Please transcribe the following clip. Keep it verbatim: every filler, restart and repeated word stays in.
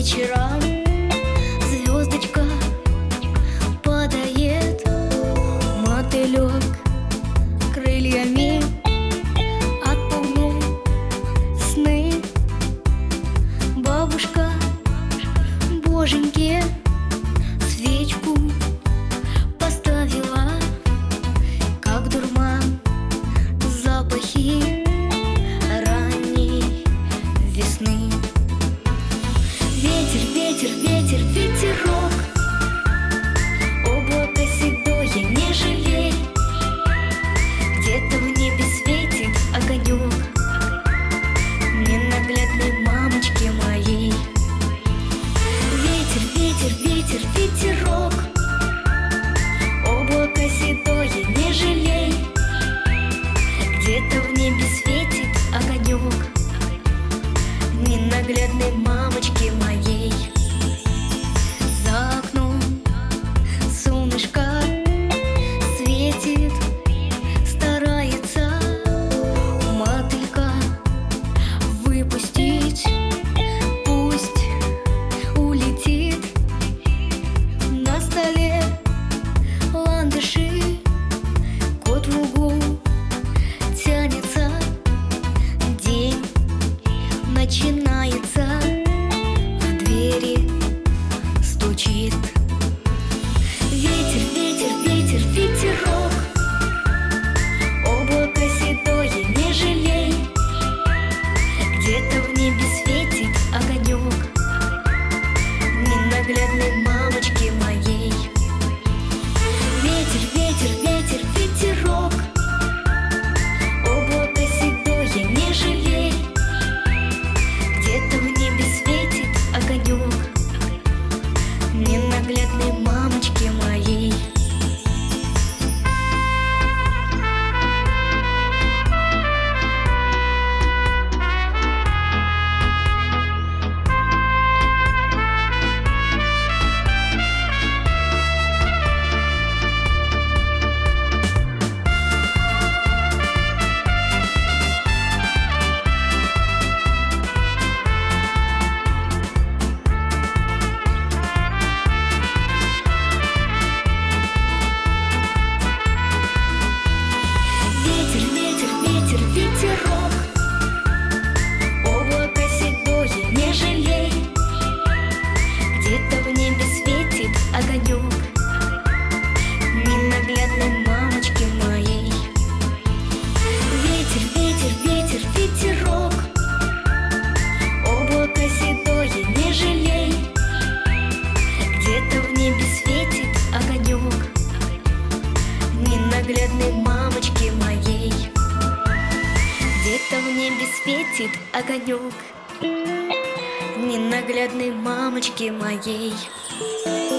вечерам звездочка падает, мотылек крыльями отпугнул сны. Бабушка боженьке свечку поставила, как дурман запахи ранней весны. Ветер, ветер, ветер, ветерок, облако седое, не жалей, где-то в небе светит огонек ненаглядной мамочки моей. Ветер, ветер, ветер, ветерок, облако седое, не жалей, где-то в небе светит огонек ненаглядной мамочки моей. За окном солнышко светит, старается мотылька выпустить, пусть улетит. На столе ландыши, кот в углу тянется, день начинается, в двери стучит. Ветер, ветер, ветер, ветерок, облако седое, не жалей, где-то в небе светит огонек ненаглядной мамочки моей. Ветер, ветер, ветер, ветерок, облако седое, не жалей, где-то в небе светит огонек ненаглядной мамочки моей. Ветер, ветер, ветер, ветерок, облако седое, не жалей, где-то в небе светит огонек ненаглядной мамочки моей. Ветер, ветер, ветер, ветерок, облако седое, не жалей, где-то в небе светит огонек ненаглядной мамочки моей. Где-то в небе светит огонек ненаглядной мамочки моей.